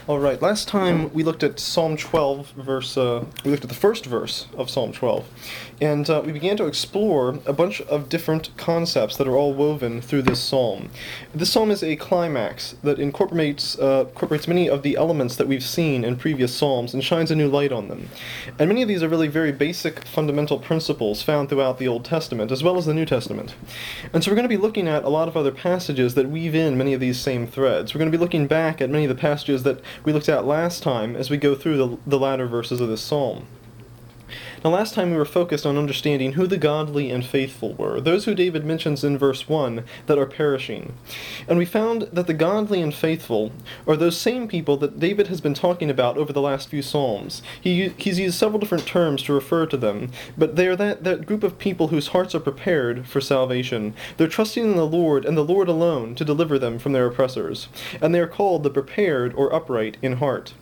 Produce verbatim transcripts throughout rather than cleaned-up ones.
All right, last time we looked at Psalm twelve, verse, uh, we looked at the first verse of Psalm twelve, and uh, we began to explore a bunch of different concepts that are all woven through this psalm. This psalm is a climax that incorporates, uh, incorporates many of the elements that we've seen in previous psalms and shines a new light on them. And many of these are really very basic, fundamental principles found throughout the Old Testament, as well as the New Testament. And so we're going to be looking at a lot of other passages that weave in many of these same threads. We're going to be looking back at many of the passages that we looked at last time as we go through the, the latter verses of this psalm. Now, last time we were focused on understanding who the godly and faithful were, those who David mentions in verse one that are perishing. And we found that the godly and faithful are those same people that David has been talking about over the last few psalms. He, he's used several different terms to refer to them, but they are that, that group of people whose hearts are prepared for salvation. They're trusting in the Lord and the Lord alone to deliver them from their oppressors, and they are called the prepared or upright in heart.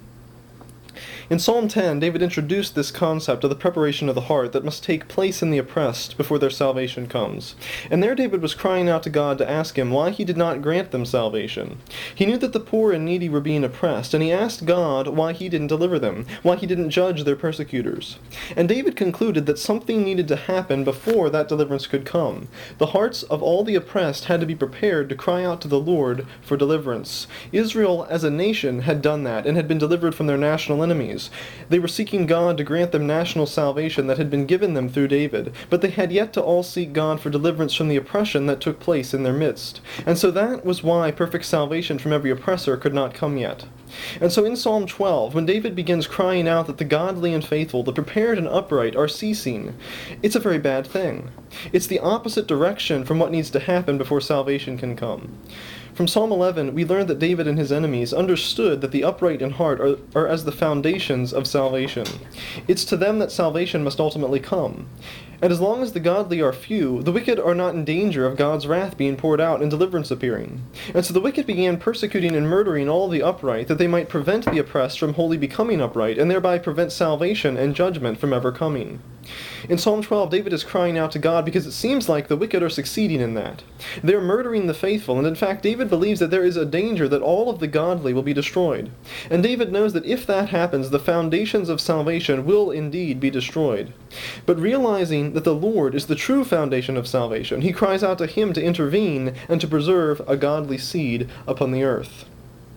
In Psalm ten, David introduced this concept of the preparation of the heart that must take place in the oppressed before their salvation comes. And there David was crying out to God to ask him why he did not grant them salvation. He knew that the poor and needy were being oppressed, and he asked God why he didn't deliver them, why he didn't judge their persecutors. And David concluded that something needed to happen before that deliverance could come. The hearts of all the oppressed had to be prepared to cry out to the Lord for deliverance. Israel as a nation had done that and had been delivered from their national enemies. They were seeking God to grant them national salvation that had been given them through David, but they had yet to all seek God for deliverance from the oppression that took place in their midst. And so that was why perfect salvation from every oppressor could not come yet. And so in Psalm twelve, when David begins crying out that the godly and faithful, the prepared and upright, are ceasing, it's a very bad thing. It's the opposite direction from what needs to happen before salvation can come. From Psalm eleven, we learn that David and his enemies understood that the upright in heart are, are as the foundations of salvation. It's to them that salvation must ultimately come. And as long as the godly are few, the wicked are not in danger of God's wrath being poured out and deliverance appearing. And so the wicked began persecuting and murdering all the upright, that they might prevent the oppressed from wholly becoming upright, and thereby prevent salvation and judgment from ever coming. In Psalm twelve, David is crying out to God because it seems like the wicked are succeeding in that. They're murdering the faithful, and in fact, David believes that there is a danger that all of the godly will be destroyed. And David knows that if that happens, the foundations of salvation will indeed be destroyed. But realizing that the Lord is the true foundation of salvation, he cries out to him to intervene and to preserve a godly seed upon the earth.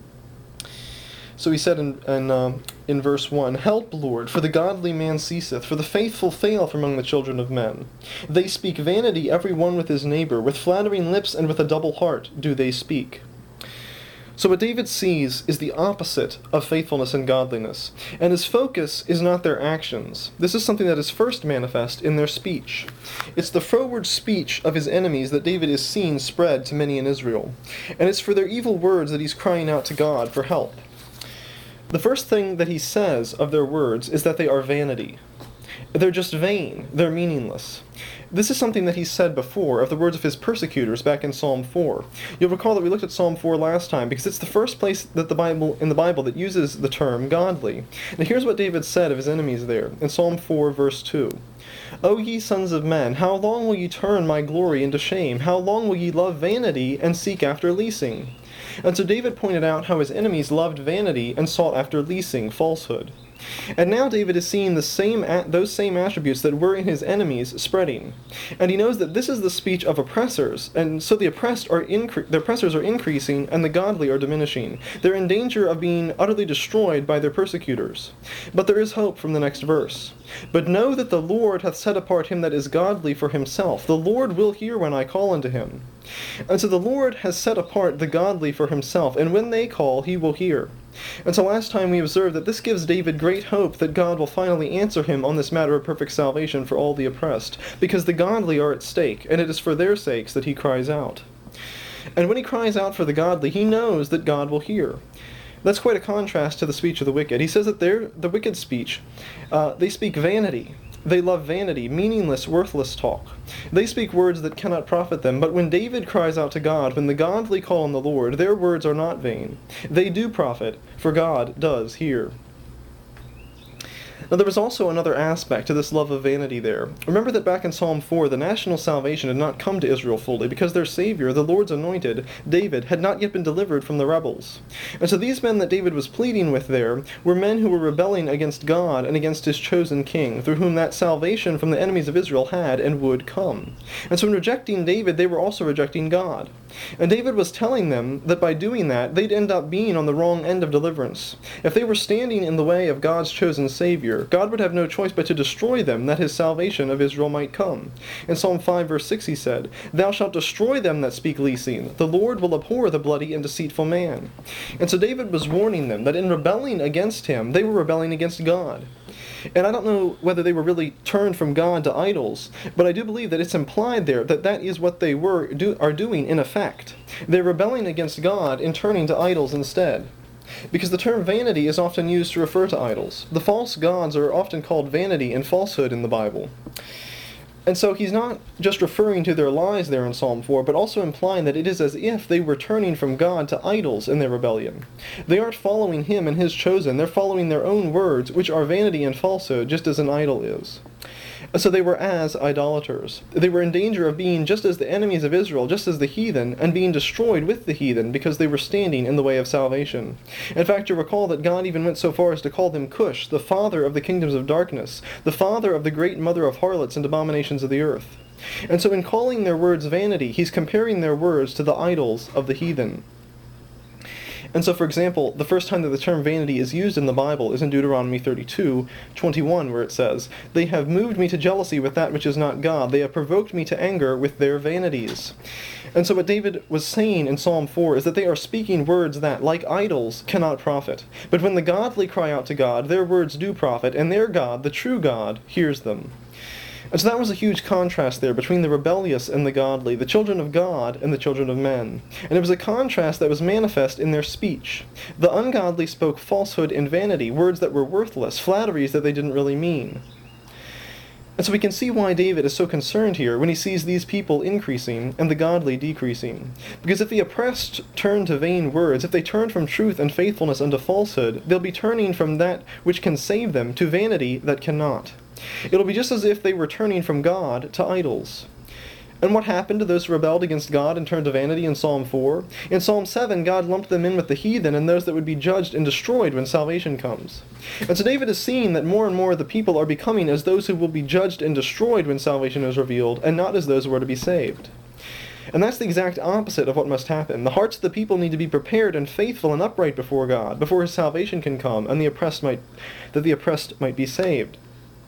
So he said in, in, uh, in verse one, "Help, Lord, for the godly man ceaseth, for the faithful fail from among the children of men. They speak vanity every one with his neighbor, with flattering lips and with a double heart do they speak." So what David sees is the opposite of faithfulness and godliness, and his focus is not their actions. This is something that is first manifest in their speech. It's the froward speech of his enemies that David is seeing spread to many in Israel, and it's for their evil words that he's crying out to God for help. The first thing that he says of their words is that they are vanity. They're just vain. They're meaningless. This is something that he said before of the words of his persecutors back in Psalm four. You'll recall that we looked at Psalm four last time because it's the first place that the Bible in the Bible that uses the term godly. Now here's what David said of his enemies there in Psalm four verse two. "O ye sons of men, how long will ye turn my glory into shame? How long will ye love vanity and seek after leasing?" And so David pointed out how his enemies loved vanity and sought after leasing, falsehood. And now David is seeing the same those same attributes that were in his enemies spreading. And he knows that this is the speech of oppressors, and so the oppressed are incre- the oppressors are increasing and the godly are diminishing. They're in danger of being utterly destroyed by their persecutors. But there is hope from the next verse. "But know that the Lord hath set apart him that is godly for himself. The Lord will hear when I call unto him." And so the Lord has set apart the godly for himself, and when they call, he will hear. And so last time we observed that this gives David great hope that God will finally answer him on this matter of perfect salvation for all the oppressed, because the godly are at stake, and it is for their sakes that he cries out. And when he cries out for the godly, he knows that God will hear. That's quite a contrast to the speech of the wicked. He says that they're, the wicked speech, uh, they speak vanity. They love vanity, meaningless, worthless talk. They speak words that cannot profit them, but when David cries out to God, when the godly call on the Lord, their words are not vain. They do profit, for God does hear. Now, there was also another aspect to this love of vanity there. Remember that back in Psalm four, the national salvation had not come to Israel fully because their Savior, the Lord's anointed, David, had not yet been delivered from the rebels. And so these men that David was pleading with there were men who were rebelling against God and against his chosen king, through whom that salvation from the enemies of Israel had and would come. And so in rejecting David, they were also rejecting God. And David was telling them that by doing that, they'd end up being on the wrong end of deliverance. If they were standing in the way of God's chosen Savior, God would have no choice but to destroy them, that his salvation of Israel might come. In Psalm five, verse six, he said, "Thou shalt destroy them that speak leasing. The Lord will abhor the bloody and deceitful man." And so David was warning them that in rebelling against him, they were rebelling against God. And I don't know whether they were really turned from God to idols, but I do believe that it's implied there that that is what they were do, are doing in effect. They're rebelling against God and turning to idols instead. Because the term vanity is often used to refer to idols. The false gods are often called vanity and falsehood in the Bible. And so he's not just referring to their lies there in Psalm four, but also implying that it is as if they were turning from God to idols in their rebellion. They aren't following him and his chosen, they're following their own words, which are vanity and falsehood, just as an idol is. So they were as idolaters. They were in danger of being just as the enemies of Israel, just as the heathen, and being destroyed with the heathen because they were standing in the way of salvation. In fact, you recall that God even went so far as to call them Cush, the father of the kingdoms of darkness, the father of the great mother of harlots and abominations of the earth. And so in calling their words vanity, he's comparing their words to the idols of the heathen. And so, for example, the first time that the term vanity is used in the Bible is in Deuteronomy thirty-two, twenty-one, where it says, "They have moved me to jealousy with that which is not God. They have provoked me to anger with their vanities." And so what David was saying in Psalm four is that they are speaking words that, like idols, cannot profit. But when the godly cry out to God, their words do profit, and their God, the true God, hears them. And so that was a huge contrast there between the rebellious and the godly, the children of God and the children of men. And it was a contrast that was manifest in their speech. The ungodly spoke falsehood and vanity, words that were worthless, flatteries that they didn't really mean. And so we can see why David is so concerned here when he sees these people increasing and the godly decreasing. Because if the oppressed turn to vain words, if they turn from truth and faithfulness unto falsehood, they'll be turning from that which can save them to vanity that cannot. It'll be just as if they were turning from God to idols. And what happened to those who rebelled against God and turned to vanity in Psalm four? In Psalm seven, God lumped them in with the heathen and those that would be judged and destroyed when salvation comes. And so David is seeing that more and more of the people are becoming as those who will be judged and destroyed when salvation is revealed, and not as those who are to be saved. And that's the exact opposite of what must happen. The hearts of the people need to be prepared and faithful and upright before God, before his salvation can come, and the oppressed might, that the oppressed might be saved.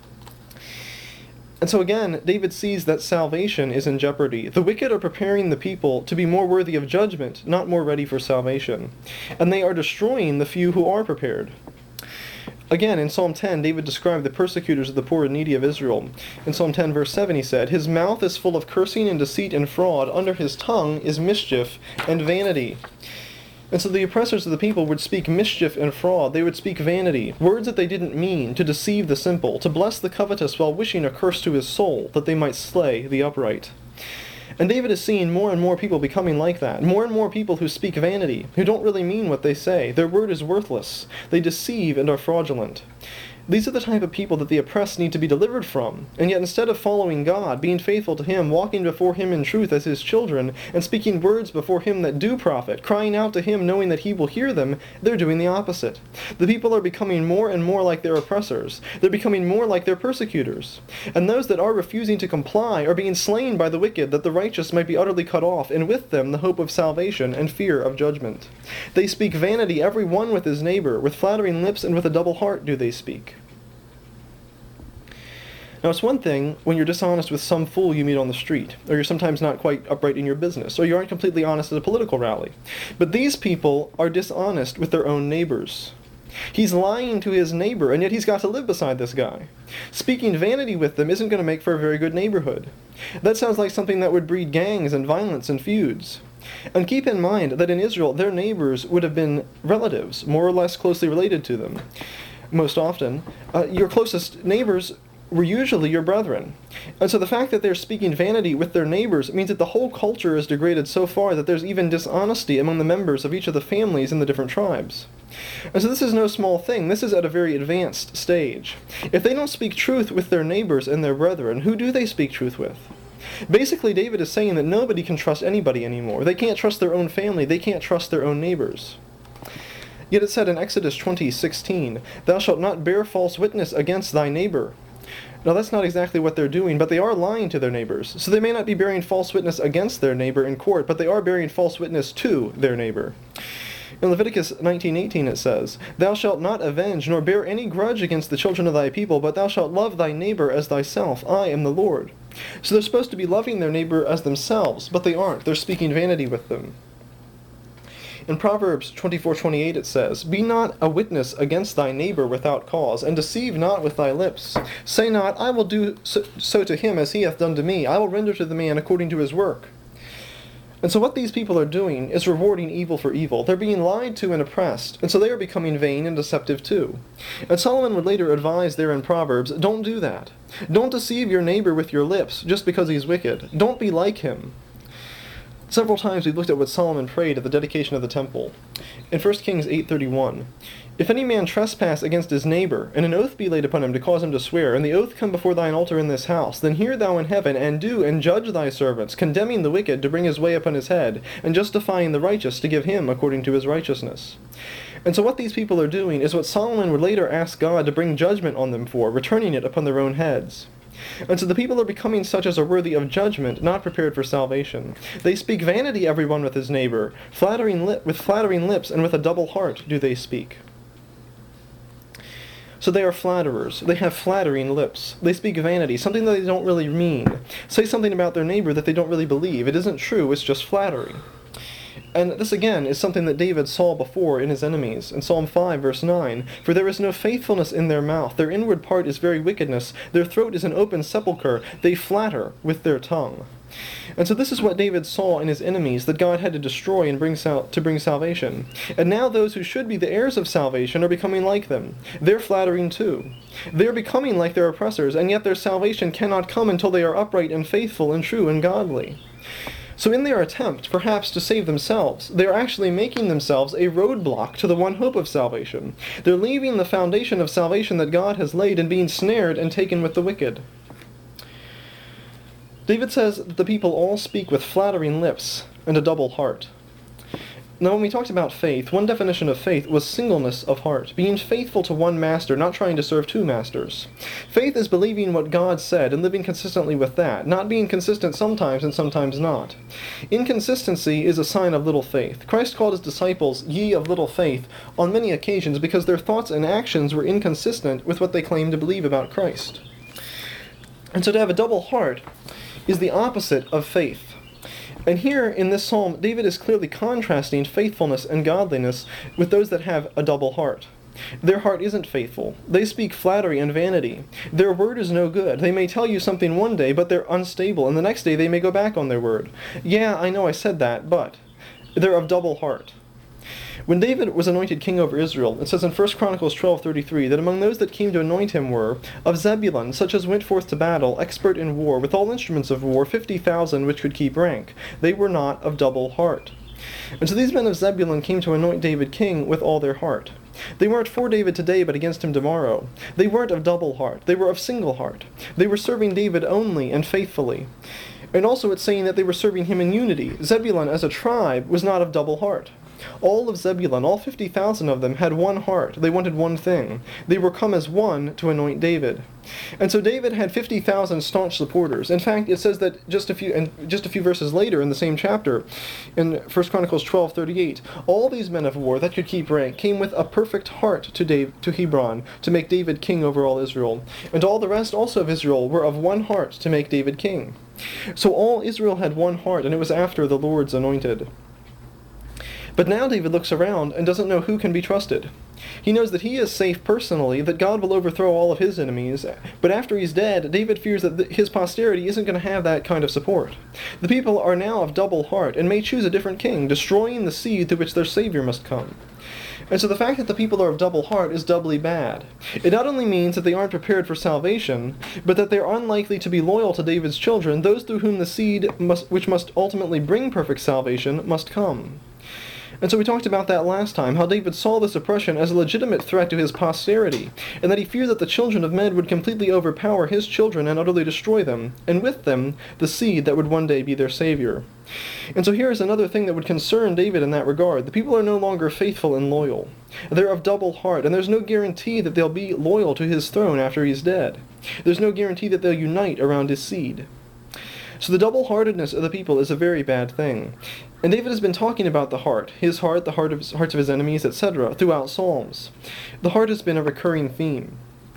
And so again, David sees that salvation is in jeopardy. The wicked are preparing the people to be more worthy of judgment, not more ready for salvation. And they are destroying the few who are prepared. Again, in Psalm ten, David described the persecutors of the poor and needy of Israel. In Psalm ten, verse seven, he said, "His mouth is full of cursing and deceit and fraud. Under his tongue is mischief and vanity." And so the oppressors of the people would speak mischief and fraud. They would speak vanity, words that they didn't mean, to deceive the simple, to bless the covetous while wishing a curse to his soul, that they might slay the upright. And David is seeing more and more people becoming like that. More and more people who speak vanity, who don't really mean what they say. Their word is worthless. They deceive and are fraudulent. These are the type of people that the oppressed need to be delivered from. And yet instead of following God, being faithful to him, walking before him in truth as his children, and speaking words before him that do profit, crying out to him knowing that he will hear them, they're doing the opposite. The people are becoming more and more like their oppressors. They're becoming more like their persecutors. And those that are refusing to comply are being slain by the wicked, that the righteous might be utterly cut off, and with them the hope of salvation and fear of judgment. They speak vanity, every one with his neighbor. With flattering lips and with a double heart do they speak. Now, it's one thing when you're dishonest with some fool you meet on the street, or you're sometimes not quite upright in your business, or you aren't completely honest at a political rally. But these people are dishonest with their own neighbors. He's lying to his neighbor, and yet he's got to live beside this guy. Speaking vanity with them isn't going to make for a very good neighborhood. That sounds like something that would breed gangs and violence and feuds. And keep in mind that in Israel, their neighbors would have been relatives, more or less closely related to them. Most often, uh, your closest neighbors were usually your brethren. And so the fact that they're speaking vanity with their neighbors means that the whole culture is degraded so far that there's even dishonesty among the members of each of the families in the different tribes. And so this is no small thing. This is at a very advanced stage. If they don't speak truth with their neighbors and their brethren, who do they speak truth with? Basically, David is saying that nobody can trust anybody anymore. They can't trust their own family. They can't trust their own neighbors. Yet it said in Exodus twenty sixteen, "Thou shalt not bear false witness against thy neighbor." Now that's not exactly what they're doing, but they are lying to their neighbors. So they may not be bearing false witness against their neighbor in court, but they are bearing false witness to their neighbor. In Leviticus nineteen eighteen it says, "Thou shalt not avenge, nor bear any grudge against the children of thy people, but thou shalt love thy neighbor as thyself. I am the Lord." So they're supposed to be loving their neighbor as themselves, but they aren't. They're speaking vanity with them. In Proverbs twenty-four twenty-eight it says, "Be not a witness against thy neighbor without cause, and deceive not with thy lips. Say not, I will do so, so to him as he hath done to me. I will render to the man according to his work." And so what these people are doing is rewarding evil for evil. They're being lied to and oppressed, and so they are becoming vain and deceptive too. And Solomon would later advise there in Proverbs, don't do that. Don't deceive your neighbor with your lips just because he's wicked. Don't be like him. Several times we've looked at what Solomon prayed at the dedication of the temple. In First Kings eight thirty-one, "If any man trespass against his neighbor, and an oath be laid upon him to cause him to swear, and the oath come before thine altar in this house, then hear thou in heaven, and do and judge thy servants, condemning the wicked to bring his way upon his head, and justifying the righteous to give him according to his righteousness." And so what these people are doing is what Solomon would later ask God to bring judgment on them for, returning it upon their own heads. And so the people are becoming such as are worthy of judgment, not prepared for salvation. They speak vanity every one with his neighbor, flattering lip, with flattering lips, and with a double heart do they speak. So they are flatterers. They have flattering lips. They speak vanity, something that they don't really mean. Say something about their neighbor that they don't really believe. It isn't true, it's just flattery. And this again is something that David saw before in his enemies. In Psalm five, verse nine, "For there is no faithfulness in their mouth. Their inward part is very wickedness. Their throat is an open sepulchre. They flatter with their tongue." And so this is what David saw in his enemies that God had to destroy and bring sal- to bring salvation. And now those who should be the heirs of salvation are becoming like them. They're flattering too. They're becoming like their oppressors, and yet their salvation cannot come until they are upright and faithful and true and godly. So in their attempt, perhaps, to save themselves, they are actually making themselves a roadblock to the one hope of salvation. They're leaving the foundation of salvation that God has laid and being snared and taken with the wicked. David says that the people all speak with flattering lips and a double heart. Now, when we talked about faith, one definition of faith was singleness of heart, being faithful to one master, not trying to serve two masters. Faith is believing what God said and living consistently with that, not being consistent sometimes and sometimes not. Inconsistency is a sign of little faith. Christ called his disciples ye of little faith on many occasions because their thoughts and actions were inconsistent with what they claimed to believe about Christ. And so to have a double heart is the opposite of faith. And here in this psalm, David is clearly contrasting faithfulness and godliness with those that have a double heart. Their heart isn't faithful. They speak flattery and vanity. Their word is no good. They may tell you something one day, but they're unstable, and the next day they may go back on their word. Yeah, I know I said that, but they're of double heart. When David was anointed king over Israel, it says in First Chronicles twelve thirty-three that among those that came to anoint him were, of Zebulun, such as went forth to battle, expert in war, with all instruments of war, fifty thousand which could keep rank. They were not of double heart. And so these men of Zebulun came to anoint David king with all their heart. They weren't for David today, but against him tomorrow. They weren't of double heart. They were of single heart. They were serving David only and faithfully. And also it's saying that they were serving him in unity. Zebulun as a tribe was not of double heart. All of Zebulun, all fifty thousand of them, had one heart. They wanted one thing. They were come as one to anoint David. And so David had fifty thousand staunch supporters. In fact, it says that just a few and just a few verses later in the same chapter, in First Chronicles twelve thirty-eight, all these men of war that could keep rank came with a perfect heart to Dave, to Hebron, to make David king over all Israel. And all the rest also of Israel were of one heart to make David king. So all Israel had one heart, and it was after the Lord's anointed. But now David looks around and doesn't know who can be trusted. He knows that he is safe personally, that God will overthrow all of his enemies, but after he's dead, David fears that th- his posterity isn't going to have that kind of support. The people are now of double heart and may choose a different king, destroying the seed through which their Savior must come. And so the fact that the people are of double heart is doubly bad. It not only means that they aren't prepared for salvation, but that they're unlikely to be loyal to David's children, those through whom the seed must, which must ultimately bring perfect salvation, must come. And so we talked about that last time, how David saw this oppression as a legitimate threat to his posterity, and that he feared that the children of men would completely overpower his children and utterly destroy them, and with them, the seed that would one day be their savior. And so here is another thing that would concern David in that regard. The people are no longer faithful and loyal. They're of double heart, and there's no guarantee that they'll be loyal to his throne after he's dead. There's no guarantee that they'll unite around his seed. So the double-heartedness of the people is a very bad thing. And David has been talking about the heart, his heart, the heart of his, hearts of his enemies, et cetera, throughout Psalms. The heart has been a recurring theme.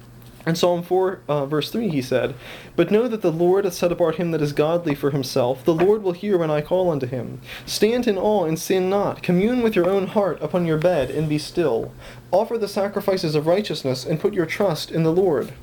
In Psalm four, uh, verse three, he said, "But know that the Lord hath set apart him that is godly for himself. The Lord will hear when I call unto him. Stand in awe and sin not. Commune with your own heart upon your bed, and be still. Offer the sacrifices of righteousness, and put your trust in the Lord."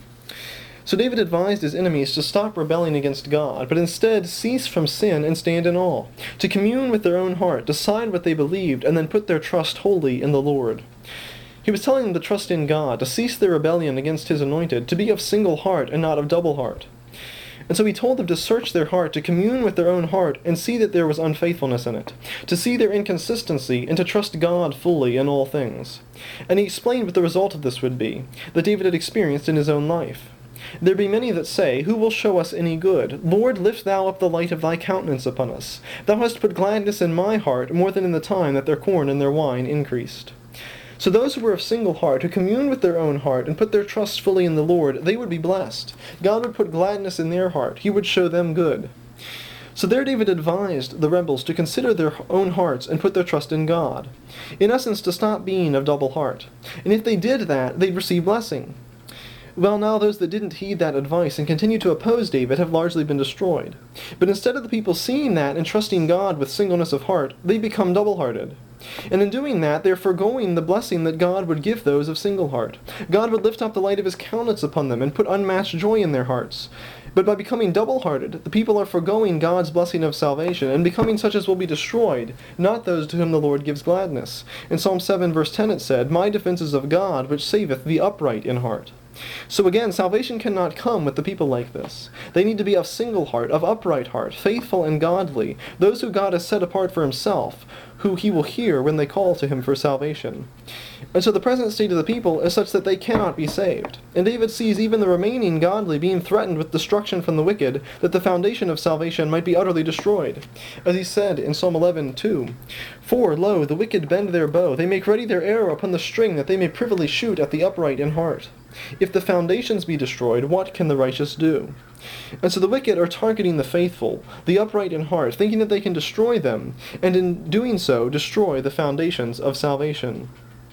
So David advised his enemies to stop rebelling against God, but instead cease from sin and stand in awe, to commune with their own heart, decide what they believed, and then put their trust wholly in the Lord. He was telling them to trust in God, to cease their rebellion against his anointed, to be of single heart and not of double heart. And so he told them to search their heart, to commune with their own heart, and see that there was unfaithfulness in it, to see their inconsistency, and to trust God fully in all things. And he explained what the result of this would be, that David had experienced in his own life. "There be many that say, Who will show us any good? Lord, lift thou up the light of thy countenance upon us. Thou hast put gladness in my heart more than in the time that their corn and their wine increased." So those who were of single heart, who communed with their own heart, and put their trust fully in the Lord, they would be blessed. God would put gladness in their heart. He would show them good. So there David advised the rebels to consider their own hearts and put their trust in God. In essence, to stop being of double heart. And if they did that, they'd receive blessing. Well, now those that didn't heed that advice and continue to oppose David have largely been destroyed. But instead of the people seeing that and trusting God with singleness of heart, they become double-hearted. And in doing that, they're foregoing the blessing that God would give those of single heart. God would lift up the light of his countenance upon them and put unmatched joy in their hearts. But by becoming double-hearted, the people are foregoing God's blessing of salvation and becoming such as will be destroyed, not those to whom the Lord gives gladness. In Psalm seven, verse ten, it said, "My defense is of God, which saveth the upright in heart." So again, salvation cannot come with the people like this. They need to be of single heart, of upright heart, faithful and godly, those who God has set apart for himself, who he will hear when they call to him for salvation. And so the present state of the people is such that they cannot be saved. And David sees even the remaining godly being threatened with destruction from the wicked, that the foundation of salvation might be utterly destroyed. As he said in Psalm eleven, two, "For, lo, the wicked bend their bow, they make ready their arrow upon the string, that they may privily shoot at the upright in heart. If the foundations be destroyed, what can the righteous do?" And so the wicked are targeting the faithful, the upright in heart, thinking that they can destroy them, and in doing so, destroy the foundations of salvation.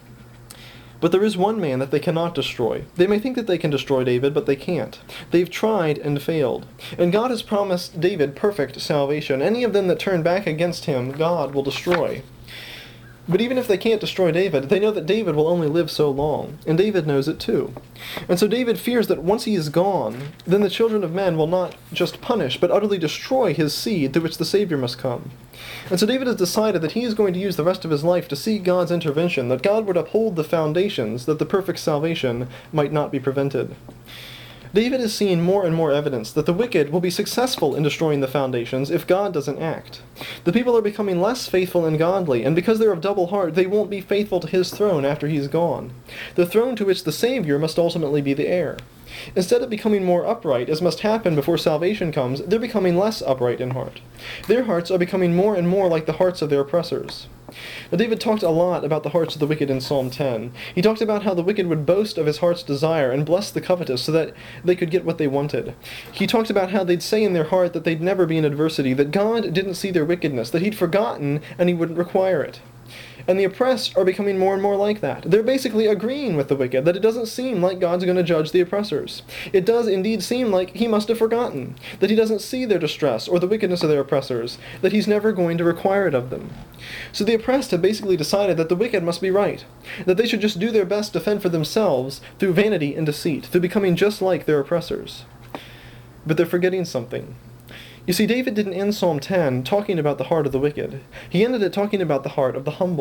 But there is one man that they cannot destroy. They may think that they can destroy David, but they can't. They've tried and failed. And God has promised David perfect salvation. Any of them that turn back against him, God will destroy. But even if they can't destroy David, they know that David will only live so long, and David knows it too. And so David fears that once he is gone, then the children of men will not just punish, but utterly destroy his seed through which the Savior must come. And so David has decided that he is going to use the rest of his life to seek God's intervention, that God would uphold the foundations, that the perfect salvation might not be prevented. David is seeing more and more evidence that the wicked will be successful in destroying the foundations if God doesn't act. The people are becoming less faithful and godly, and because they're of double heart, they won't be faithful to his throne after he's gone. The throne to which the Savior must ultimately be the heir. Instead of becoming more upright, as must happen before salvation comes, they're becoming less upright in heart. Their hearts are becoming more and more like the hearts of their oppressors. Now, David talked a lot about the hearts of the wicked in Psalm ten. He talked about how the wicked would boast of his heart's desire and bless the covetous so that they could get what they wanted. He talked about how they'd say in their heart that they'd never be in adversity, that God didn't see their wickedness, that he'd forgotten and he wouldn't require it. And the oppressed are becoming more and more like that. They're basically agreeing with the wicked, that it doesn't seem like God's going to judge the oppressors. It does indeed seem like he must have forgotten, that he doesn't see their distress or the wickedness of their oppressors, that he's never going to require it of them. So the oppressed have basically decided that the wicked must be right, that they should just do their best to fend for themselves through vanity and deceit, through becoming just like their oppressors. But they're forgetting something. You see, David didn't end Psalm ten talking about the heart of the wicked. He ended it talking about the heart of the humble.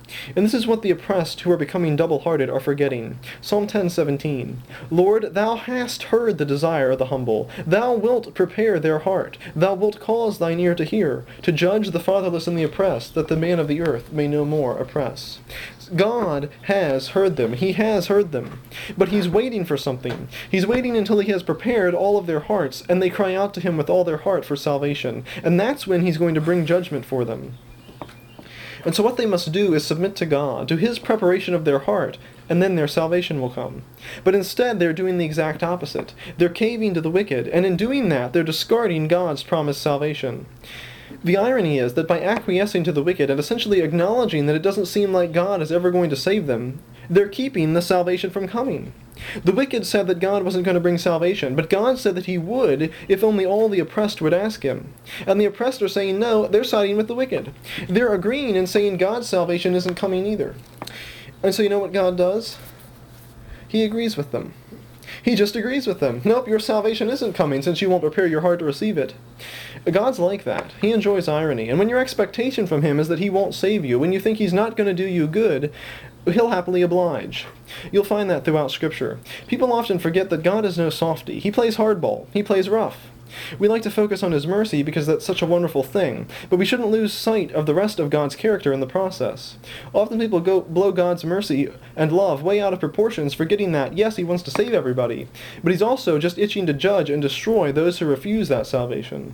And this is what the oppressed who are becoming double-hearted are forgetting. Psalm ten seventeen. Lord, thou hast heard the desire of the humble. Thou wilt prepare their heart. Thou wilt cause thine ear to hear, to judge the fatherless and the oppressed, that the man of the earth may no more oppress. God has heard them. He has heard them. But he's waiting for something. He's waiting until he has prepared all of their hearts, and they cry out to him with all their heart for salvation. And that's when he's going to bring judgment for them. And so what they must do is submit to God, to his preparation of their heart, and then their salvation will come. But instead, they're doing the exact opposite. They're caving to the wicked, and in doing that, they're discarding God's promised salvation. The irony is that by acquiescing to the wicked and essentially acknowledging that it doesn't seem like God is ever going to save them, they're keeping the salvation from coming. The wicked said that God wasn't going to bring salvation, but God said that he would if only all the oppressed would ask him. And the oppressed are saying no, they're siding with the wicked. They're agreeing and saying God's salvation isn't coming either. And so you know what God does? He agrees with them. He just agrees with them. Nope, your salvation isn't coming since you won't prepare your heart to receive it. God's like that. He enjoys irony. And when your expectation from him is that he won't save you, when you think he's not going to do you good, he'll happily oblige. You'll find that throughout Scripture. People often forget that God is no softy. He plays hardball. He plays rough. We like to focus on his mercy because that's such a wonderful thing, but we shouldn't lose sight of the rest of God's character in the process. Often people go blow God's mercy and love way out of proportions, forgetting that, yes, he wants to save everybody, but he's also just itching to judge and destroy those who refuse that salvation.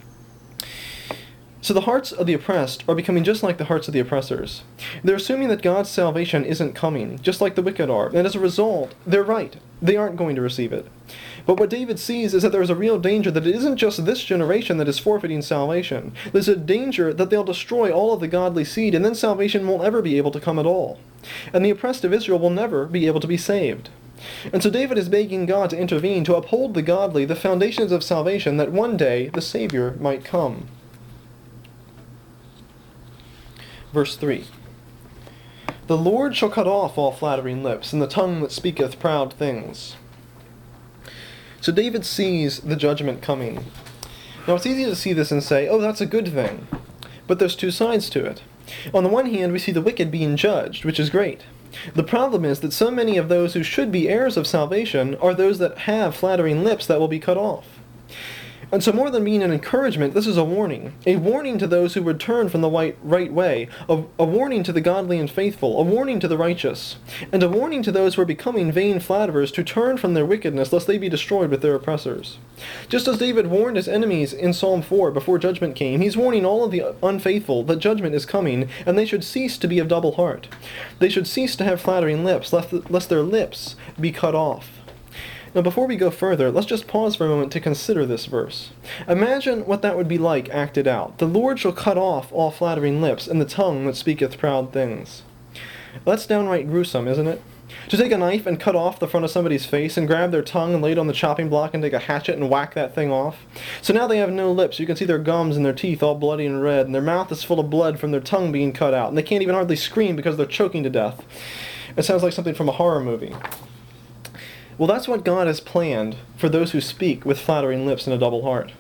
So the hearts of the oppressed are becoming just like the hearts of the oppressors. They're assuming that God's salvation isn't coming, just like the wicked are, and as a result, they're right. They aren't going to receive it. But what David sees is that there is a real danger that it isn't just this generation that is forfeiting salvation. There's a danger that they'll destroy all of the godly seed, and then salvation won't ever be able to come at all. And the oppressed of Israel will never be able to be saved. And so David is begging God to intervene, to uphold the godly, the foundations of salvation, that one day the Savior might come. Verse three. The Lord shall cut off all flattering lips, and the tongue that speaketh proud things. So David sees the judgment coming. Now it's easy to see this and say, oh, that's a good thing. But there's two sides to it. On the one hand, we see the wicked being judged, which is great. The problem is that so many of those who should be heirs of salvation are those that have flattering lips that will be cut off. And so more than being an encouragement, this is a warning. A warning to those who would turn from the right, right way. A, a warning to the godly and faithful. A warning to the righteous. And a warning to those who are becoming vain flatterers to turn from their wickedness lest they be destroyed with their oppressors. Just as David warned his enemies in Psalm four before judgment came, he's warning all of the unfaithful that judgment is coming, and they should cease to be of double heart. They should cease to have flattering lips, lest, lest their lips be cut off. Now before we go further, let's just pause for a moment to consider this verse. Imagine what that would be like acted out. The Lord shall cut off all flattering lips, and the tongue that speaketh proud things. That's downright gruesome, isn't it? To take a knife and cut off the front of somebody's face and grab their tongue and lay it on the chopping block and take a hatchet and whack that thing off. So now they have no lips. You can see their gums and their teeth all bloody and red, and their mouth is full of blood from their tongue being cut out, and they can't even hardly scream because they're choking to death. It sounds like something from a horror movie. Well, that's what God has planned for those who speak with flattering lips and a double heart.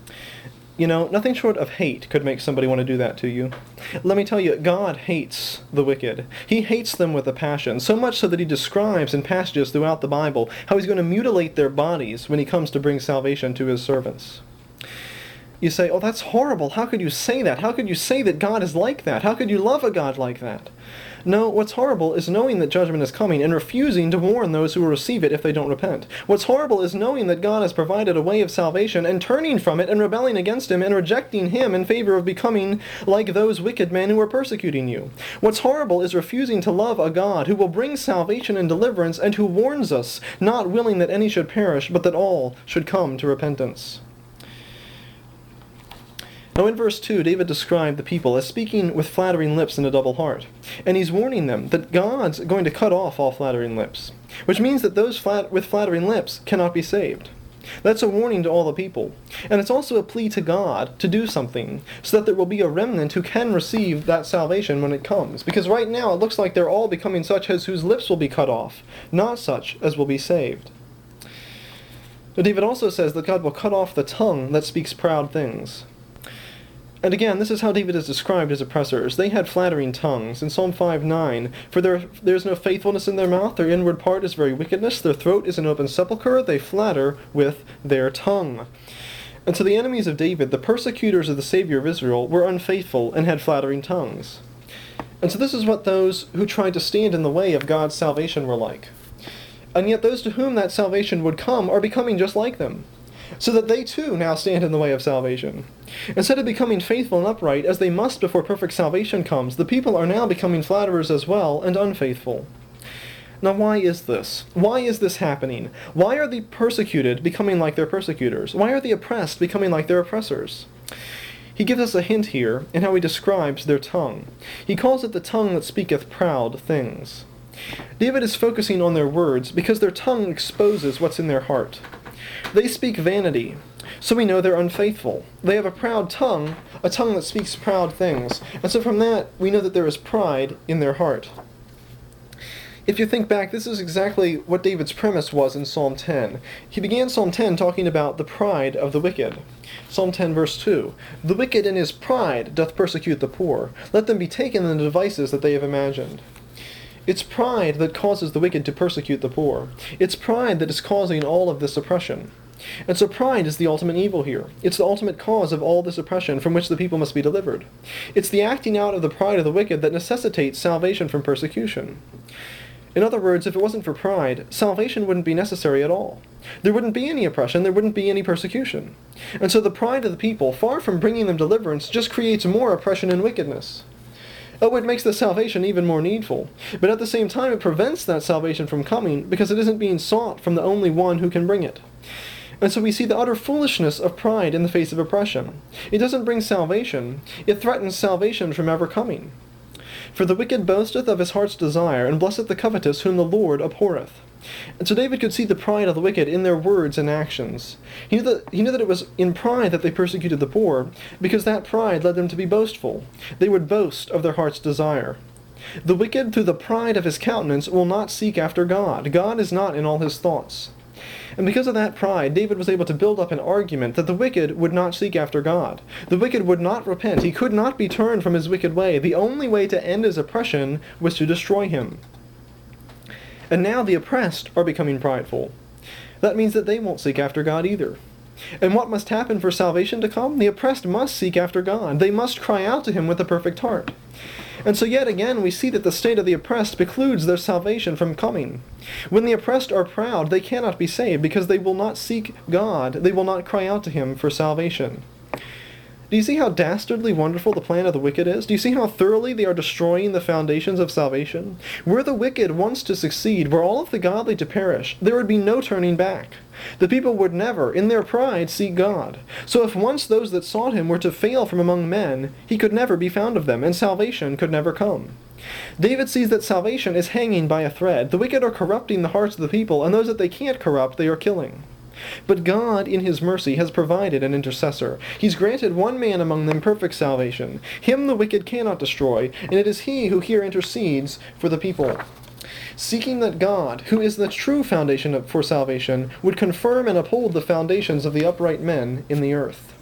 You know, nothing short of hate could make somebody want to do that to you. Let me tell you, God hates the wicked. He hates them with a passion, so much so that he describes in passages throughout the Bible how he's going to mutilate their bodies when he comes to bring salvation to his servants. You say, oh, that's horrible. How could you say that? How could you say that God is like that? How could you love a God like that? No, what's horrible is knowing that judgment is coming and refusing to warn those who will receive it if they don't repent. What's horrible is knowing that God has provided a way of salvation and turning from it and rebelling against him and rejecting him in favor of becoming like those wicked men who are persecuting you. What's horrible is refusing to love a God who will bring salvation and deliverance and who warns us, not willing that any should perish, but that all should come to repentance. Now in verse two, David described the people as speaking with flattering lips and a double heart. And he's warning them that God's going to cut off all flattering lips, which means that those flat, with flattering lips cannot be saved. That's a warning to all the people. And it's also a plea to God to do something, so that there will be a remnant who can receive that salvation when it comes. Because right now it looks like they're all becoming such as whose lips will be cut off, not such as will be saved. But David also says that God will cut off the tongue that speaks proud things. And again, this is how David is described as oppressors. They had flattering tongues. In Psalm five nine, for there, there is no faithfulness in their mouth, their inward part is very wickedness, their throat is an open sepulchre, they flatter with their tongue. And so the enemies of David, the persecutors of the Savior of Israel, were unfaithful and had flattering tongues. And so this is what those who tried to stand in the way of God's salvation were like. And yet those to whom that salvation would come are becoming just like them, so that they too now stand in the way of salvation. Instead of becoming faithful and upright, as they must before perfect salvation comes, the people are now becoming flatterers as well and unfaithful. Now why is this? Why is this happening? Why are the persecuted becoming like their persecutors? Why are the oppressed becoming like their oppressors? He gives us a hint here in how he describes their tongue. He calls it the tongue that speaketh proud things. David is focusing on their words because their tongue exposes what's in their heart. They speak vanity, so we know they're unfaithful. They have a proud tongue, a tongue that speaks proud things, and so from that we know that there is pride in their heart. If you think back, this is exactly what David's premise was in Psalm ten. He began Psalm ten talking about the pride of the wicked. Psalm ten verse two, "The wicked in his pride doth persecute the poor. Let them be taken in the devices that they have imagined." It's pride that causes the wicked to persecute the poor. It's pride that is causing all of this oppression. And so pride is the ultimate evil here. It's the ultimate cause of all this oppression from which the people must be delivered. It's the acting out of the pride of the wicked that necessitates salvation from persecution. In other words, if it wasn't for pride, salvation wouldn't be necessary at all. There wouldn't be any oppression, there wouldn't be any persecution. And so the pride of the people, far from bringing them deliverance, just creates more oppression and wickedness. Oh, it makes the salvation even more needful. But at the same time, it prevents that salvation from coming because it isn't being sought from the only one who can bring it. And so we see the utter foolishness of pride in the face of oppression. It doesn't bring salvation, it threatens salvation from ever coming. For the wicked boasteth of his heart's desire, and blesseth the covetous whom the Lord abhorreth. And so David could see the pride of the wicked in their words and actions. He knew that, he knew that it was in pride that they persecuted the poor, because that pride led them to be boastful. They would boast of their heart's desire. The wicked, through the pride of his countenance, will not seek after God. God is not in all his thoughts. And because of that pride, David was able to build up an argument that the wicked would not seek after God. The wicked would not repent. He could not be turned from his wicked way. The only way to end his oppression was to destroy him. And now the oppressed are becoming prideful. That means that they won't seek after God either. And what must happen for salvation to come? The oppressed must seek after God. They must cry out to him with a perfect heart. And so yet again we see that the state of the oppressed precludes their salvation from coming. When the oppressed are proud, they cannot be saved because they will not seek God. They will not cry out to him for salvation. Do you see how dastardly wonderful the plan of the wicked is? Do you see how thoroughly they are destroying the foundations of salvation? Were the wicked once to succeed, were all of the godly to perish, there would be no turning back. The people would never, in their pride, seek God. So if once those that sought him were to fail from among men, he could never be found of them, and salvation could never come. David sees that salvation is hanging by a thread. The wicked are corrupting the hearts of the people, and those that they can't corrupt, they are killing. But God, in his mercy, has provided an intercessor. He's granted one man among them perfect salvation. Him the wicked cannot destroy, and it is he who here intercedes for the people, seeking that God, who is the true foundation for salvation, would confirm and uphold the foundations of the upright men in the earth.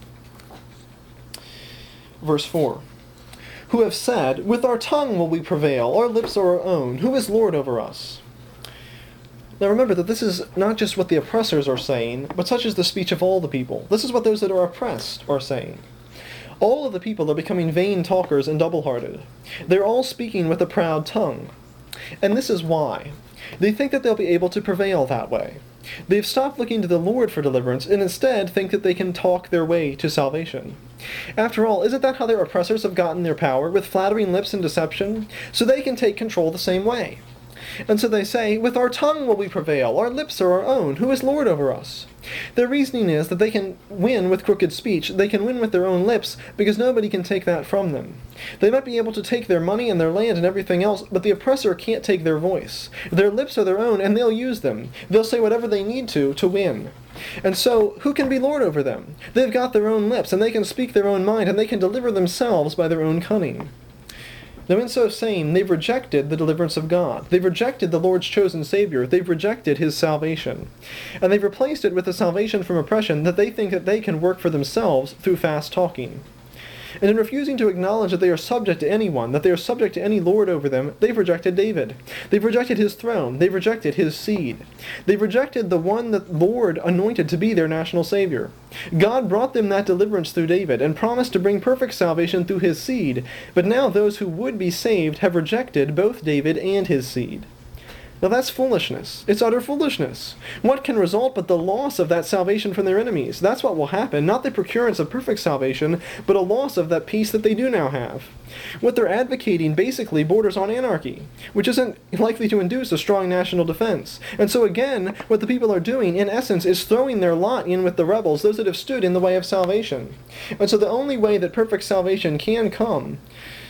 Verse four. Who have said, with our tongue will we prevail, our lips are our own. Who is Lord over us? Now remember that this is not just what the oppressors are saying, but such is the speech of all the people. This is what those that are oppressed are saying. All of the people are becoming vain talkers and double-hearted. They're all speaking with a proud tongue. And this is why. They think that they'll be able to prevail that way. They've stopped looking to the Lord for deliverance, and instead think that they can talk their way to salvation. After all, isn't that how their oppressors have gotten their power, with flattering lips and deception? So they can take control the same way. And so they say, with our tongue will we prevail, our lips are our own, who is Lord over us? Their reasoning is that they can win with crooked speech, they can win with their own lips, because nobody can take that from them. They might be able to take their money and their land and everything else, but the oppressor can't take their voice. Their lips are their own, and they'll use them. They'll say whatever they need to, to win. And so, who can be Lord over them? They've got their own lips, and they can speak their own mind, and they can deliver themselves by their own cunning. Now in so saying, they've rejected the deliverance of God. They've rejected the Lord's chosen Savior. They've rejected his salvation. And they've replaced it with a salvation from oppression that they think that they can work for themselves through fast talking. And in refusing to acknowledge that they are subject to anyone, that they are subject to any lord over them, they've rejected David. They've rejected his throne. They've rejected his seed. They've rejected the one that Lord anointed to be their national savior. God brought them that deliverance through David and promised to bring perfect salvation through his seed, but now those who would be saved have rejected both David and his seed. Now that's foolishness. It's utter foolishness. What can result but the loss of that salvation from their enemies? That's what will happen, not the procurance of perfect salvation, but a loss of that peace that they do now have. What they're advocating basically borders on anarchy, which isn't likely to induce a strong national defense. And so again, what the people are doing, in essence, is throwing their lot in with the rebels, those that have stood in the way of salvation. And so the only way that perfect salvation can come,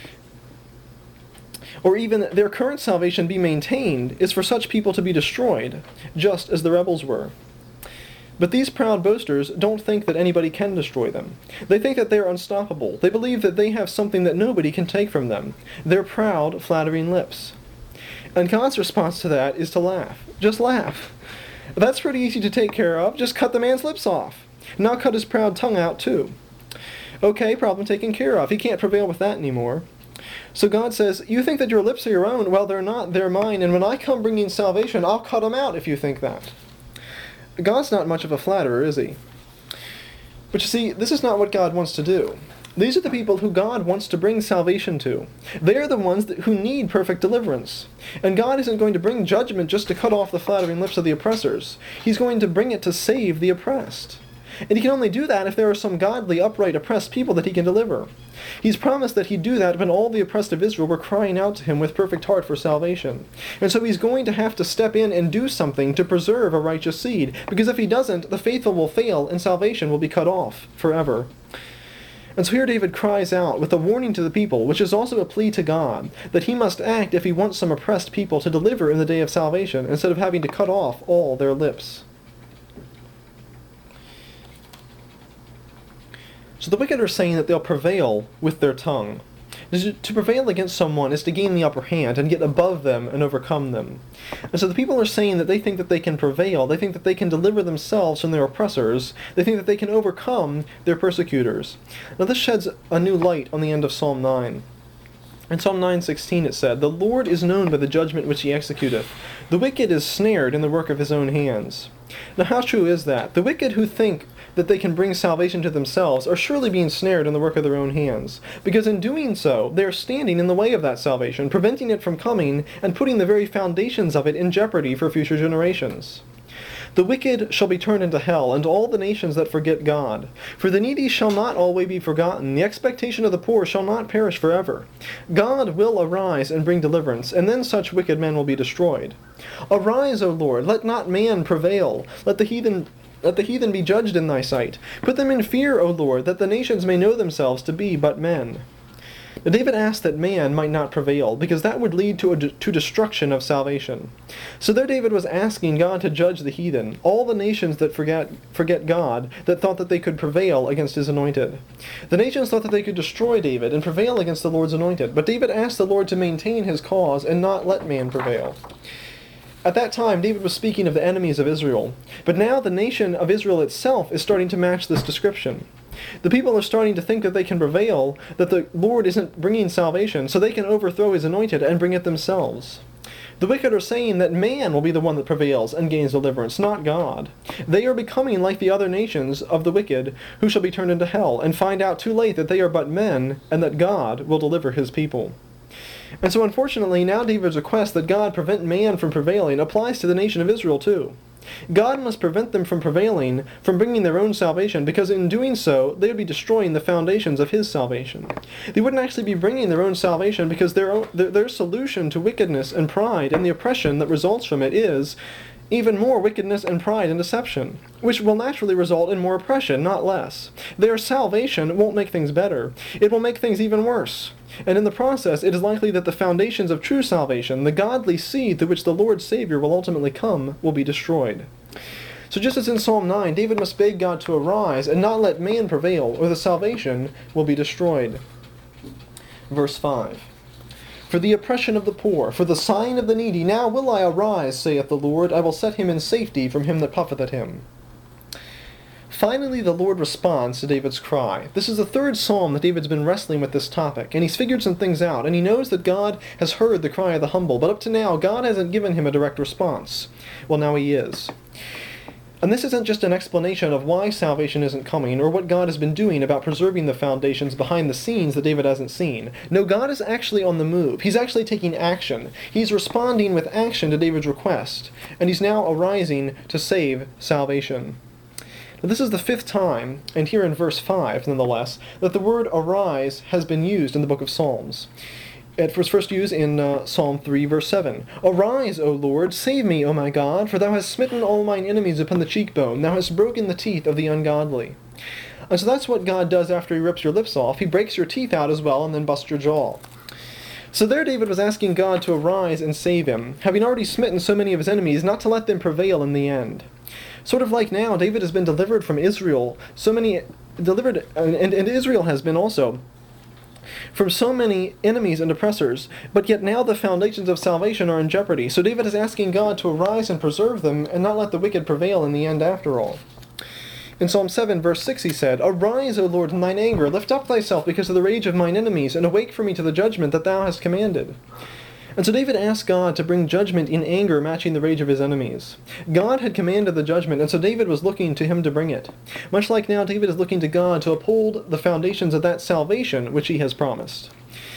or even their current salvation be maintained, is for such people to be destroyed, just as the rebels were. But these proud boasters don't think that anybody can destroy them. They think that they are unstoppable. They believe that they have something that nobody can take from them. Their proud, flattering lips. And God's response to that is to laugh. Just laugh. That's pretty easy to take care of. Just cut the man's lips off. Now cut his proud tongue out too. Okay, problem taken care of. He can't prevail with that anymore. So God says, you think that your lips are your own? Well, they're not. They're mine. And when I come bringing salvation, I'll cut them out if you think that. God's not much of a flatterer, is he? But you see, this is not what God wants to do. These are the people who God wants to bring salvation to. They are the ones that, who need perfect deliverance. And God isn't going to bring judgment just to cut off the flattering lips of the oppressors. He's going to bring it to save the oppressed. And he can only do that if there are some godly, upright, oppressed people that he can deliver. He's promised that he'd do that when all the oppressed of Israel were crying out to him with perfect heart for salvation. And so he's going to have to step in and do something to preserve a righteous seed, because if he doesn't, the faithful will fail and salvation will be cut off forever. And so here David cries out with a warning to the people, which is also a plea to God, that he must act if he wants some oppressed people to deliver in the day of salvation, instead of having to cut off all their lips. So the wicked are saying that they'll prevail with their tongue. To prevail against someone is to gain the upper hand and get above them and overcome them. And so the people are saying that they think that they can prevail, they think that they can deliver themselves from their oppressors, they think that they can overcome their persecutors. Now this sheds a new light on the end of Psalm nine. In Psalm nine sixteen it said, "The Lord is known by the judgment which he executeth. The wicked is snared in the work of his own hands." Now how true is that? The wicked who think that they can bring salvation to themselves are surely being snared in the work of their own hands, because in doing so, they are standing in the way of that salvation, preventing it from coming, and putting the very foundations of it in jeopardy for future generations. The wicked shall be turned into hell, and all the nations that forget God. For the needy shall not always be forgotten, the expectation of the poor shall not perish forever. God will arise and bring deliverance, and then such wicked men will be destroyed. Arise, O Lord, let not man prevail, let the heathen Let the heathen be judged in thy sight. Put them in fear, O Lord, that the nations may know themselves to be but men. Now David asked that man might not prevail, because that would lead to, a de- to destruction of salvation. So there David was asking God to judge the heathen, all the nations that forget, forget God, that thought that they could prevail against his anointed. The nations thought that they could destroy David and prevail against the Lord's anointed, but David asked the Lord to maintain his cause and not let man prevail. At that time, David was speaking of the enemies of Israel, but now the nation of Israel itself is starting to match this description. The people are starting to think that they can prevail, that the Lord isn't bringing salvation, so they can overthrow his anointed and bring it themselves. The wicked are saying that man will be the one that prevails and gains deliverance, not God. They are becoming like the other nations of the wicked, who shall be turned into hell, and find out too late that they are but men, and that God will deliver his people. And so unfortunately, now David's request that God prevent man from prevailing applies to the nation of Israel too. God must prevent them from prevailing, from bringing their own salvation, because in doing so, they would be destroying the foundations of his salvation. They wouldn't actually be bringing their own salvation, because their, own, their, their solution to wickedness and pride and the oppression that results from it is even more wickedness and pride and deception, which will naturally result in more oppression, not less. Their salvation won't make things better. It will make things even worse. And in the process, it is likely that the foundations of true salvation, the godly seed through which the Lord's Savior will ultimately come, will be destroyed. So just as in Psalm nine, David must beg God to arise and not let man prevail, or the salvation will be destroyed. Verse five. For the oppression of the poor, for the sign of the needy, now will I arise, saith the Lord, I will set him in safety from him that puffeth at him. Finally, the Lord responds to David's cry. This is the third psalm that David's been wrestling with this topic, and he's figured some things out, and he knows that God has heard the cry of the humble, but up to now, God hasn't given him a direct response. Well, now he is. And this isn't just an explanation of why salvation isn't coming, or what God has been doing about preserving the foundations behind the scenes that David hasn't seen. No, God is actually on the move. He's actually taking action. He's responding with action to David's request, and he's now arising to save salvation. Now, this is the fifth time, and here in verse five, nonetheless, that the word arise has been used in the book of Psalms. It was first used in uh, Psalm three, verse seven. Arise, O Lord, save me, O my God, for thou hast smitten all mine enemies upon the cheekbone. Thou hast broken the teeth of the ungodly. And so that's what God does after he rips your lips off. He breaks your teeth out as well and then busts your jaw. So there David was asking God to arise and save him, having already smitten so many of his enemies, not to let them prevail in the end. Sort of like now, David has been delivered from Israel, so many, delivered, and, and Israel has been also, from so many enemies and oppressors, but yet now the foundations of salvation are in jeopardy. So David is asking God to arise and preserve them, and not let the wicked prevail in the end after all. In Psalm seven, verse six, he said, Arise, O Lord, in thine anger, lift up thyself because of the rage of mine enemies, and awake for me to the judgment that thou hast commanded. And so David asked God to bring judgment in anger matching the rage of his enemies. God had commanded the judgment, and so David was looking to him to bring it. Much like now, David is looking to God to uphold the foundations of that salvation which he has promised.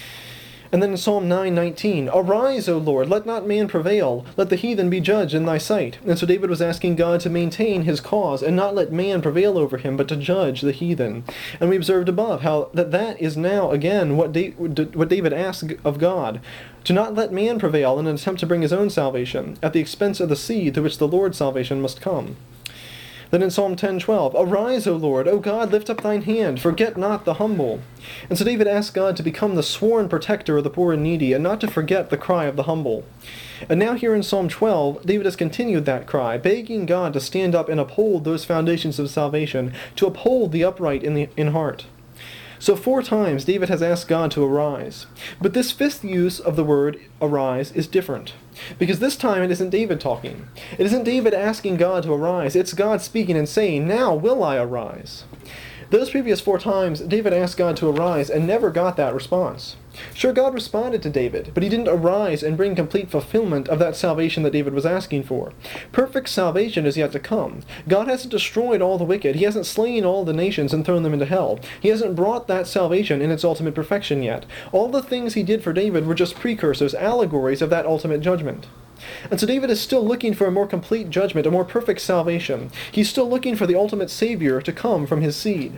And then in Psalm nine nineteen, Arise, O Lord, let not man prevail, let the heathen be judged in thy sight. And so David was asking God to maintain his cause and not let man prevail over him, but to judge the heathen. And we observed above how that that is now again what, da- what David asked of God, to not let man prevail in an attempt to bring his own salvation, at the expense of the seed through which the Lord's salvation must come. Then in Psalm ten twelve, Arise, O Lord, O God, lift up thine hand, forget not the humble. And so David asked God to become the sworn protector of the poor and needy, and not to forget the cry of the humble. And now here in Psalm twelve, David has continued that cry, begging God to stand up and uphold those foundations of salvation, to uphold the upright in, the, in heart. So four times David has asked God to arise. But this fifth use of the word arise is different. Because this time it isn't David talking. It isn't David asking God to arise. It's God speaking and saying, Now will I arise. Those previous four times, David asked God to arise and never got that response. Sure, God responded to David, but he didn't arise and bring complete fulfillment of that salvation that David was asking for. Perfect salvation is yet to come. God hasn't destroyed all the wicked. He hasn't slain all the nations and thrown them into hell. He hasn't brought that salvation in its ultimate perfection yet. All the things he did for David were just precursors, allegories of that ultimate judgment. And so David is still looking for a more complete judgment, a more perfect salvation. He's still looking for the ultimate Savior to come from his seed.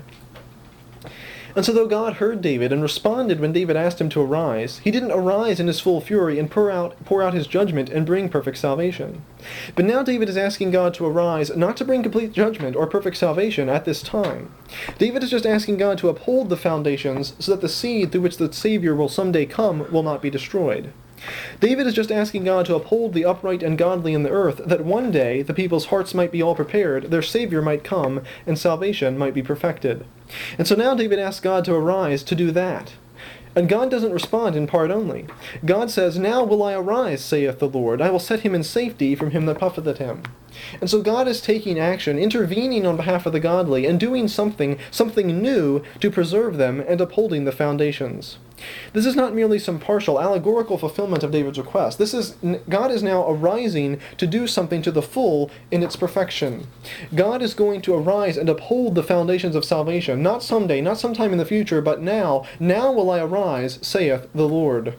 And so though God heard David and responded when David asked him to arise, he didn't arise in his full fury and pour out, pour out his judgment and bring perfect salvation. But now David is asking God to arise, not to bring complete judgment or perfect salvation at this time. David is just asking God to uphold the foundations so that the seed through which the Savior will someday come will not be destroyed. David is just asking God to uphold the upright and godly in the earth, that one day the people's hearts might be all prepared, their Savior might come, and salvation might be perfected. And so now David asks God to arise to do that. And God doesn't respond in part only. God says, Now will I arise, saith the Lord. I will set him in safety from him that puffeth at him. And so God is taking action, intervening on behalf of the godly, and doing something, something new to preserve them and upholding the foundations. This is not merely some partial, allegorical fulfillment of David's request. This is, God is now arising to do something to the full in its perfection. God is going to arise and uphold the foundations of salvation, not someday, not sometime in the future, but now. Now will I arise, saith the Lord.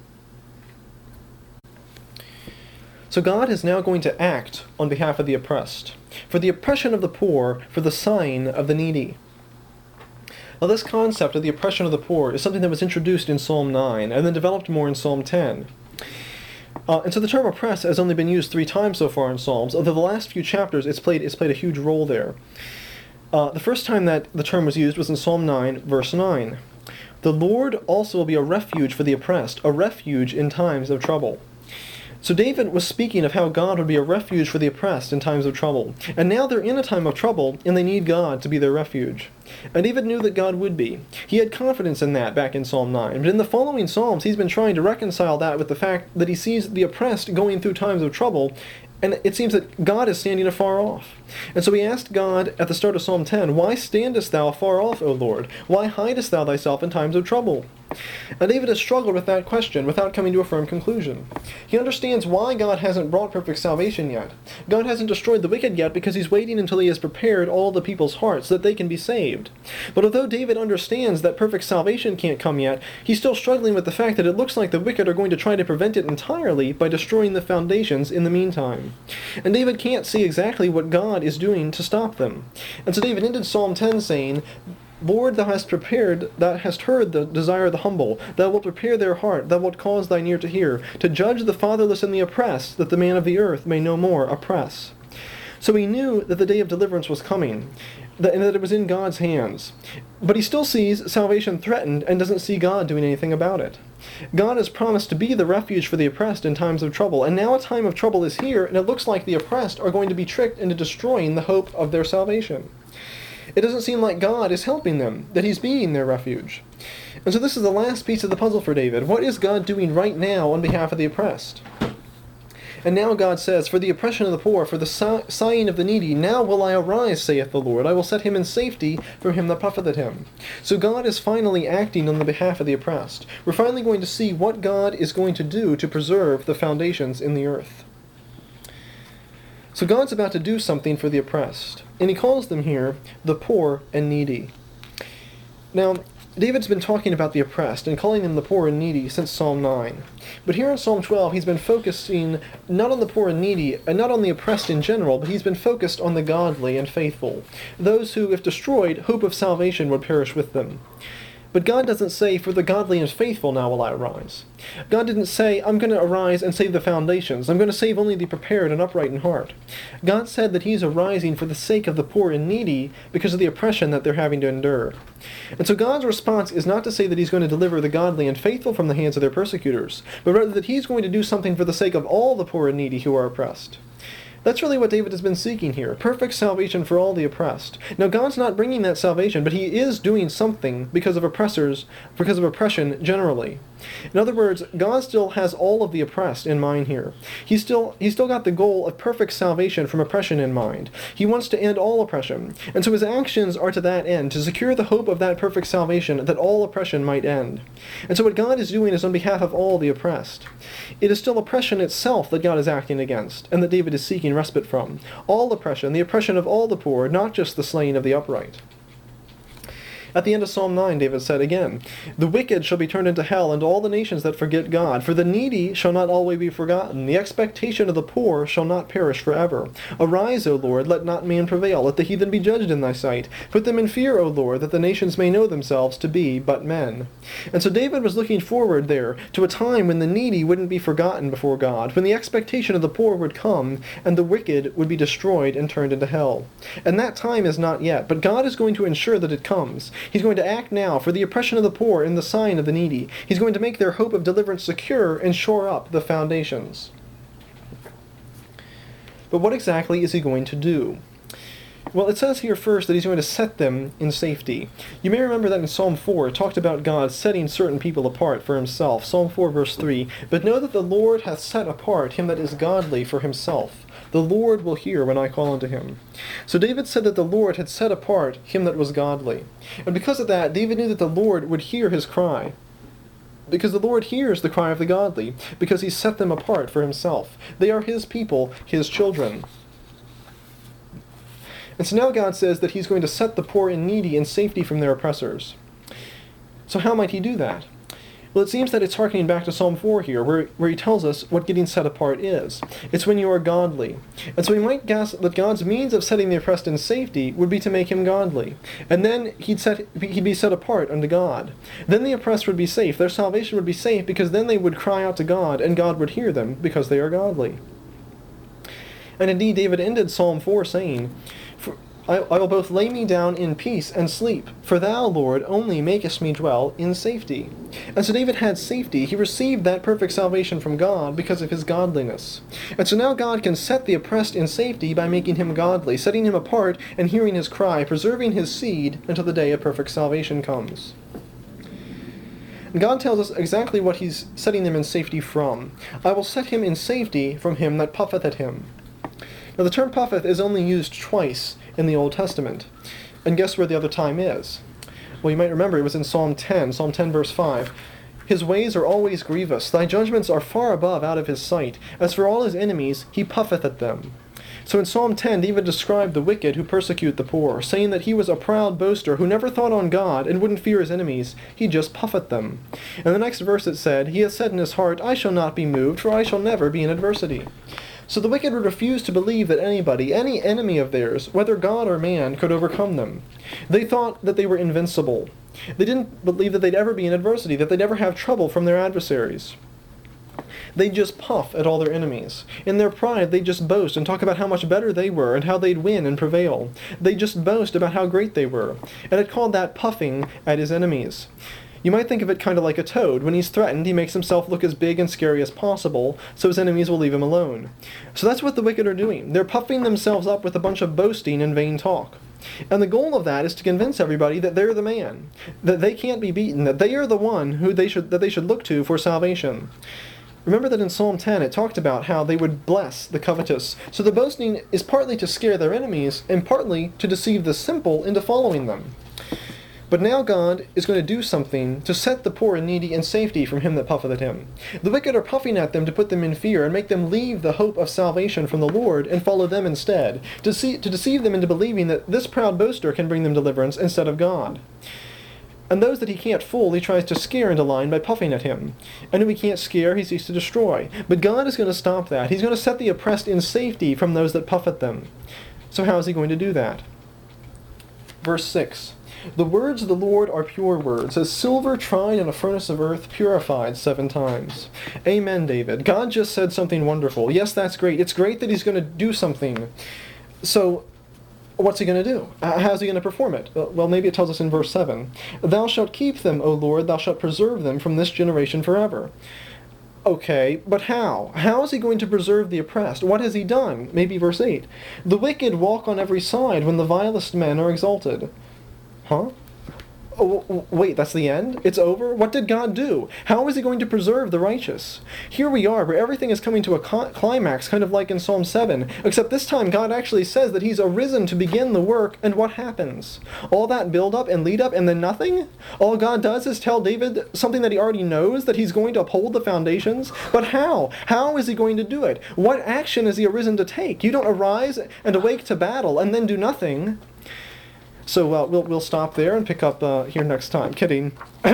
So God is now going to act on behalf of the oppressed, for the oppression of the poor, for the sign of the needy. Now this concept of the oppression of the poor is something that was introduced in Psalm nine, and then developed more in Psalm ten. Uh, and so the term oppress has only been used three times so far in Psalms, although the last few chapters it's played, it's played a huge role there. Uh, the first time that the term was used was in Psalm nine, verse nine. The Lord also will be a refuge for the oppressed, a refuge in times of trouble. So David was speaking of how God would be a refuge for the oppressed in times of trouble. And now they're in a time of trouble, and they need God to be their refuge. And David knew that God would be. He had confidence in that back in Psalm nine. But in the following Psalms, he's been trying to reconcile that with the fact that he sees the oppressed going through times of trouble, And it seems that God is standing afar off. And so he asked God at the start of Psalm ten, "Why standest thou afar off, O Lord? Why hidest thou thyself in times of trouble?" And David has struggled with that question without coming to a firm conclusion. He understands why God hasn't brought perfect salvation yet. God hasn't destroyed the wicked yet because he's waiting until he has prepared all the people's hearts so that they can be saved. But although David understands that perfect salvation can't come yet, he's still struggling with the fact that it looks like the wicked are going to try to prevent it entirely by destroying the foundations in the meantime. And David can't see exactly what God is doing to stop them. And so David ended Psalm ten saying, "Lord, thou hast prepared, thou hast heard the desire of the humble. Thou wilt prepare their heart, thou wilt cause thine ear to hear, to judge the fatherless and the oppressed, that the man of the earth may no more oppress." So he knew that the day of deliverance was coming, and that it was in God's hands. But he still sees salvation threatened and doesn't see God doing anything about it. God has promised to be the refuge for the oppressed in times of trouble, and now a time of trouble is here, and it looks like the oppressed are going to be tricked into destroying the hope of their salvation. It doesn't seem like God is helping them, that he's being their refuge. And so this is the last piece of the puzzle for David. What is God doing right now on behalf of the oppressed? And now God says, "For the oppression of the poor, for the sighing of the needy, now will I arise, saith the Lord. I will set him in safety from him that puffeth at him." So God is finally acting on the behalf of the oppressed. We're finally going to see what God is going to do to preserve the foundations in the earth. So God's about to do something for the oppressed, and he calls them here the poor and needy. Now, David's been talking about the oppressed and calling them the poor and needy since Psalm nine. But here in Psalm twelve, he's been focusing not on the poor and needy, and not on the oppressed in general, but he's been focused on the godly and faithful, those who, if destroyed, hope of salvation would perish with them. But God doesn't say, "For the godly and faithful now will I arise." God didn't say, "I'm going to arise and save the foundations. I'm going to save only the prepared and upright in heart." God said that he's arising for the sake of the poor and needy because of the oppression that they're having to endure. And so God's response is not to say that he's going to deliver the godly and faithful from the hands of their persecutors, but rather that he's going to do something for the sake of all the poor and needy who are oppressed. That's really what David has been seeking here, perfect salvation for all the oppressed. Now, God's not bringing that salvation, but he is doing something because of oppressors, because of oppression generally. In other words, God still has all of the oppressed in mind here. He's still, he's still got the goal of perfect salvation from oppression in mind. He wants to end all oppression, and so his actions are to that end, to secure the hope of that perfect salvation, that all oppression might end. And so what God is doing is on behalf of all the oppressed. It is still oppression itself that God is acting against, and that David is seeking respite from. All oppression, the oppression of all the poor, not just the slaying of the upright. At the end of Psalm nine, David said again, "The wicked shall be turned into hell, and all the nations that forget God. For the needy shall not always be forgotten. The expectation of the poor shall not perish forever. Arise, O Lord, let not man prevail. Let the heathen be judged in thy sight. Put them in fear, O Lord, that the nations may know themselves to be but men." And so David was looking forward there to a time when the needy wouldn't be forgotten before God, when the expectation of the poor would come, and the wicked would be destroyed and turned into hell. And that time is not yet, but God is going to ensure that it comes. He's going to act now for the oppression of the poor and the sighing of the needy. He's going to make their hope of deliverance secure and shore up the foundations. But what exactly is he going to do? Well, it says here first that he's going to set them in safety. You may remember that in Psalm four, it talked about God setting certain people apart for himself. Psalm four, verse three, "But know that the Lord hath set apart him that is godly for himself. The Lord will hear when I call unto him." So David said that the Lord had set apart him that was godly. And because of that, David knew that the Lord would hear his cry. Because the Lord hears the cry of the godly, because he set them apart for himself. They are his people, his children. And so now God says that he's going to set the poor and needy in safety from their oppressors. So how might he do that? Well, it seems that it's harkening back to Psalm four here, where, where he tells us what getting set apart is. It's when you are godly. And so we might guess that God's means of setting the oppressed in safety would be to make him godly. And then he'd, set, he'd be set apart unto God. Then the oppressed would be safe. Their salvation would be safe because then they would cry out to God, and God would hear them because they are godly. And indeed, David ended Psalm four saying, For I, I will both lay me down in peace and sleep, for thou, Lord, only makest me dwell in safety. And so David had safety. He received that perfect salvation from God because of his godliness. And so now God can set the oppressed in safety by making him godly, setting him apart and hearing his cry, preserving his seed until the day of perfect salvation comes. And God tells us exactly what he's setting them in safety from. "I will set him in safety from him that puffeth at him." Now the term puffeth is only used twice in the Old Testament. And guess where the other time is? Well, you might remember it was in Psalm ten, Psalm ten verse five. His ways are always grievous. Thy judgments are far above out of his sight. As for all his enemies, he puffeth at them. So in Psalm ten, David described the wicked who persecute the poor, saying that he was a proud boaster who never thought on God and wouldn't fear his enemies. He just puffeth them. In the next verse it said, He has said in his heart, I shall not be moved, for I shall never be in adversity. So the wicked would refuse to believe that anybody, any enemy of theirs, whether God or man, could overcome them. They thought that they were invincible. They didn't believe that they'd ever be in adversity, that they'd ever have trouble from their adversaries. They'd just puff at all their enemies. In their pride, they'd just boast and talk about how much better they were and how they'd win and prevail. They'd just boast about how great they were. And it called that puffing at his enemies. You might think of it kind of like a toad. When he's threatened, he makes himself look as big and scary as possible, so his enemies will leave him alone. So that's what the wicked are doing. They're puffing themselves up with a bunch of boasting and vain talk. And the goal of that is to convince everybody that they're the man, that they can't be beaten, that they are the one who they should that they should look to for salvation. Remember that in Psalm ten it talked about how they would bless the covetous. So the boasting is partly to scare their enemies and partly to deceive the simple into following them. But now God is going to do something to set the poor and needy in safety from him that puffeth at him. The wicked are puffing at them to put them in fear and make them leave the hope of salvation from the Lord and follow them instead, to, see, to deceive them into believing that this proud boaster can bring them deliverance instead of God. And those that he can't fool, he tries to scare into line by puffing at him. And who he can't scare, he seeks to destroy. But God is going to stop that. He's going to set the oppressed in safety from those that puff at them. So how is he going to do that? Verse six. The words of the Lord are pure words, as silver tried in a furnace of earth, purified seven times. Amen, David. God just said something wonderful. Yes, that's great. It's great that he's going to do something. So, what's he going to do? How's he going to perform it? Well, maybe it tells us in verse seven. Thou shalt keep them, O Lord, thou shalt preserve them from this generation forever. Okay, but how? How is he going to preserve the oppressed? What has he done? Maybe verse eight. The wicked walk on every side when the vilest men are exalted. Huh? Oh, wait, that's the end? It's over? What did God do? How is he going to preserve the righteous? Here we are, where everything is coming to a climax, kind of like in Psalm seven, except this time God actually says that he's arisen to begin the work, and what happens? All that build-up and lead-up, and then nothing? All God does is tell David something that he already knows, that he's going to uphold the foundations? But how? How is he going to do it? What action is he arisen to take? You don't arise and awake to battle, and then do nothing. So uh, we'll we'll stop there and pick up uh, here next time. Kidding.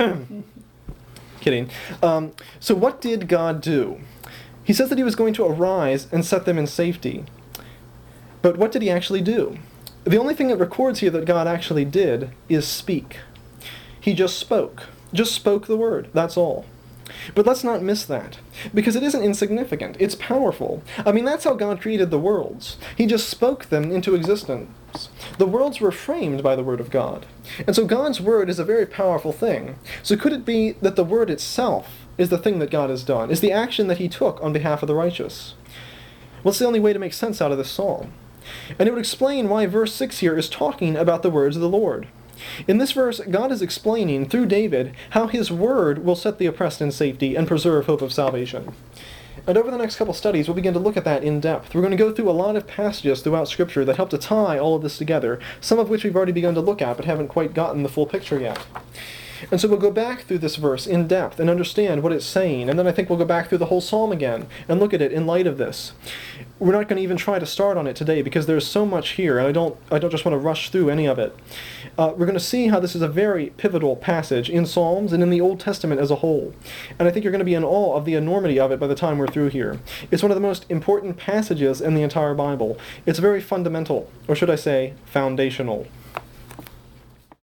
Kidding. Um, so what did God do? He says that he was going to arise and set them in safety. But what did he actually do? The only thing it records here that God actually did is speak. He just spoke. Just spoke the word. That's all. But let's not miss that, because it isn't insignificant. It's powerful. I mean, that's how God created the worlds. He just spoke them into existence. The worlds were framed by the Word of God. And so God's Word is a very powerful thing. So could it be that the Word itself is the thing that God has done, is the action that he took on behalf of the righteous? Well, it's the only way to make sense out of this psalm. And it would explain why verse six here is talking about the words of the Lord. In this verse, God is explaining, through David, how his word will set the oppressed in safety and preserve hope of salvation. And over the next couple studies, we'll begin to look at that in depth. We're going to go through a lot of passages throughout Scripture that help to tie all of this together, some of which we've already begun to look at but haven't quite gotten the full picture yet. And so we'll go back through this verse in depth and understand what it's saying, and then I think we'll go back through the whole psalm again and look at it in light of this. We're not going to even try to start on it today because there's so much here, and I don't I don't just want to rush through any of it. Uh, we're going to see how this is a very pivotal passage in Psalms and in the Old Testament as a whole. And I think you're going to be in awe of the enormity of it by the time we're through here. It's one of the most important passages in the entire Bible. It's very fundamental, or should I say, foundational.